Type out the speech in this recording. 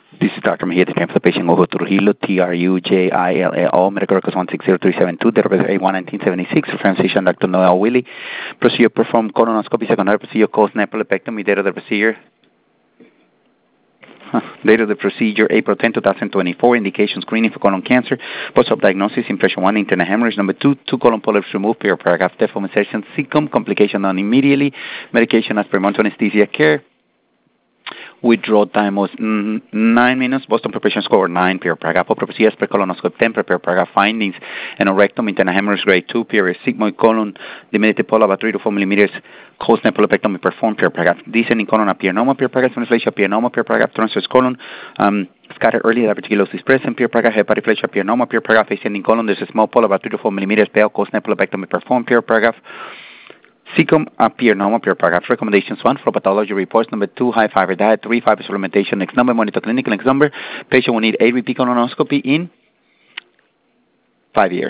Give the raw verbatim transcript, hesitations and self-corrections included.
This is Doctor Mejia, the for the patient Hugo Trujillo, T R U J I L L O, medical records one six zero three seven two, date of birth eight one nineteen seventy-six, reference physician Doctor Noel Willie. Procedure performed colonoscopy, secondary procedure caused nephrolepectomy, date of the procedure. Huh. Date of the procedure, April tenth, twenty twenty-four. Indication, screening for colon cancer. Post-op diagnosis, impression one, internal hemorrhage. Number two, two colon polyps removed, per paragraph, deform insertion, cecum, complication done immediately. Medication as per month's anesthesia care. Withdrawal time was mm, nine minutes. Boston preparation score nine, per paragraph. Procedures per colonoscope ten, per paragraph. Findings, anorectum, internal hemorrhage grade two, period. Sigmoid colon, diminutive polyp about three to four millimeters. Caused nephrolepectomy performed, per paragraph. Descending colon, apianoma, per paragraph. Transflesia, apianoma, per paragraph. Transverse colon, um, scattered early diverticulosis present, per paragraph. Hepatoflesia, apianoma, per paragraph. Ascending colon, there's a small polyp about three to four millimeters. Pale, caused nephrolepectomy performed, per paragraph. Cecum appear normal, per paragraph. Recommendations: one, for pathology reports. Number two, high fiber diet. Three, fiber supplementation. Next number, monitor clinical. Next number, patient will need a repeat colonoscopy in five years.